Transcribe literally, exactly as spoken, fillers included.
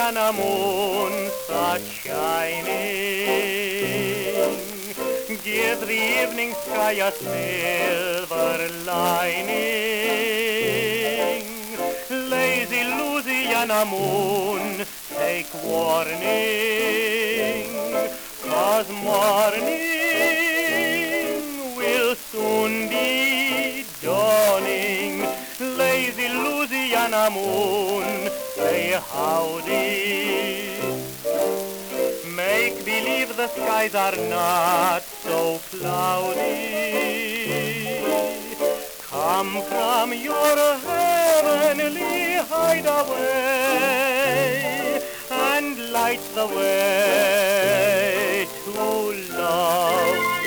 Louisiana moon starts shining. Give the evening sky a silver lining. Lazy Louisiana moon, take warning, 'cause morning will soon be dawning. Lazy Louisiana moon, say howdy. Make believe the skies are not so cloudy. Come from your heavenly hideaway and light the way to love.